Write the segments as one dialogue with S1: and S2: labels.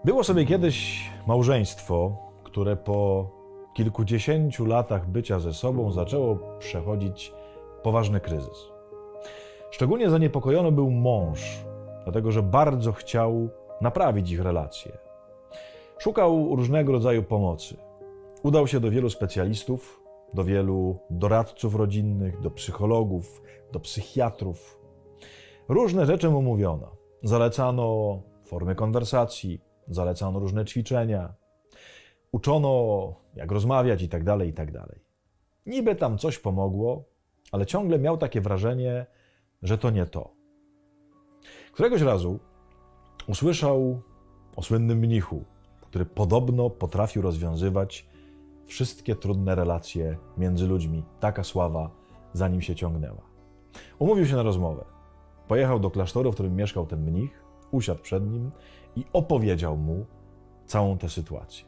S1: Było sobie kiedyś małżeństwo, które po kilkudziesięciu latach bycia ze sobą zaczęło przechodzić poważny kryzys. Szczególnie zaniepokojony był mąż, dlatego że bardzo chciał naprawić ich relacje. Szukał różnego rodzaju pomocy. Udał się do wielu specjalistów, do wielu doradców rodzinnych, do psychologów, do psychiatrów. Różne rzeczy mu mówiono. Zalecano formy konwersacji, zalecano różne ćwiczenia, uczono, jak rozmawiać i tak dalej, i tak dalej. Niby tam coś pomogło, ale ciągle miał takie wrażenie, że to nie to. Któregoś razu usłyszał o słynnym mnichu, który podobno potrafił rozwiązywać wszystkie trudne relacje między ludźmi. Taka sława za nim się ciągnęła. Umówił się na rozmowę. Pojechał do klasztoru, w którym mieszkał ten mnich, usiadł przed nim i opowiedział mu całą tę sytuację.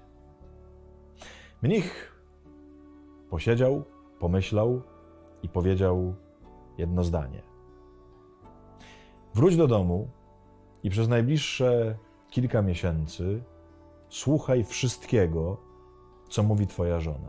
S1: Mnich posiedział, pomyślał i powiedział jedno zdanie. Wróć do domu i przez najbliższe kilka miesięcy słuchaj wszystkiego, co mówi twoja żona.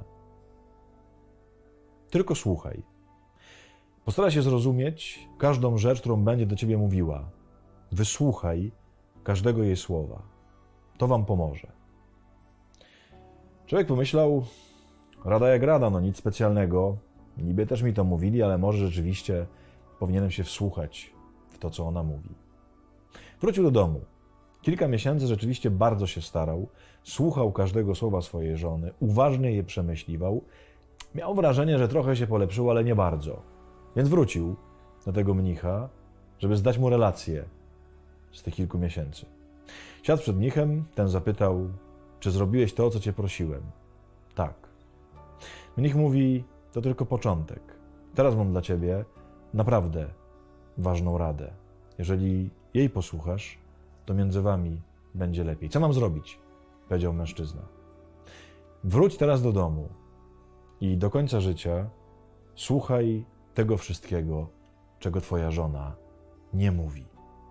S1: Tylko słuchaj. Postaraj się zrozumieć każdą rzecz, którą będzie do ciebie mówiła. Wysłuchaj każdego jej słowa. To wam pomoże. Człowiek pomyślał, rada jak rada, no nic specjalnego. Niby też mi to mówili, ale może rzeczywiście powinienem się wsłuchać w to, co ona mówi. Wrócił do domu. Kilka miesięcy rzeczywiście bardzo się starał, słuchał każdego słowa swojej żony, uważnie je przemyśliwał. Miał wrażenie, że trochę się polepszyło, ale nie bardzo. Więc wrócił do tego mnicha, żeby zdać mu relację z tych kilku miesięcy. Siadł przed mnichem, ten zapytał, czy zrobiłeś to, co cię prosiłem? Tak. Mnich mówi, to tylko początek. Teraz mam dla ciebie naprawdę ważną radę. Jeżeli jej posłuchasz, to między wami będzie lepiej. Co mam zrobić? Powiedział mężczyzna. Wróć teraz do domu i do końca życia słuchaj tego wszystkiego, czego twoja żona nie mówi.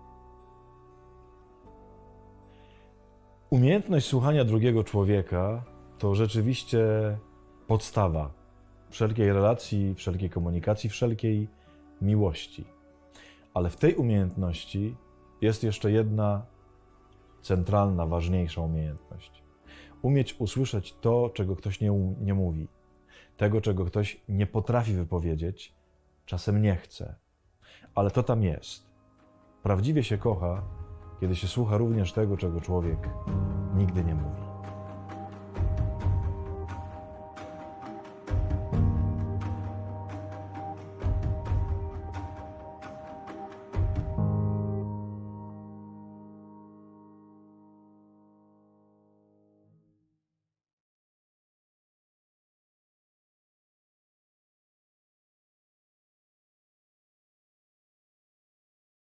S1: Umiejętność słuchania drugiego człowieka to rzeczywiście podstawa wszelkiej relacji, wszelkiej komunikacji, wszelkiej miłości. Ale w tej umiejętności jest jeszcze jedna centralna, ważniejsza umiejętność. Umieć usłyszeć to, czego ktoś nie mówi. Tego, czego ktoś nie potrafi wypowiedzieć, czasem nie chce. Ale to tam jest. Prawdziwie się kocha, kiedy się słucha również tego, czego człowiek nigdy nie mówi.